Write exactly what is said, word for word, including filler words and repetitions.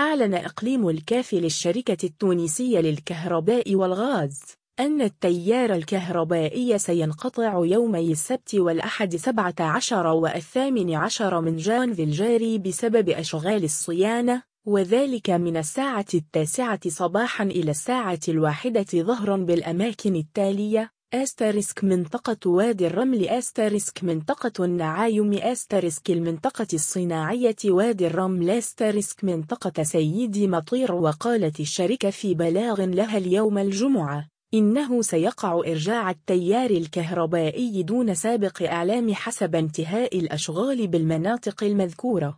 أعلن إقليم الكاف للشركة التونسية للكهرباء والغاز أن التيار الكهربائي سينقطع يومي السبت والأحد سبعة عشر والثامن عشر من جانفي الجاري بسبب أشغال الصيانة، وذلك من الساعة التاسعة صباحا إلى الساعة الواحدة ظهرا بالأماكن التالية: أسترسك منطقة وادي الرمل، أسترسك منطقة النعايم، أسترسك المنطقة الصناعية وادي الرمل، أسترسك منطقة سيدي مطير. وقالت الشركة في بلاغ لها اليوم الجمعة إنه سيقع إرجاع التيار الكهربائي دون سابق إعلام حسب انتهاء الأشغال بالمناطق المذكورة.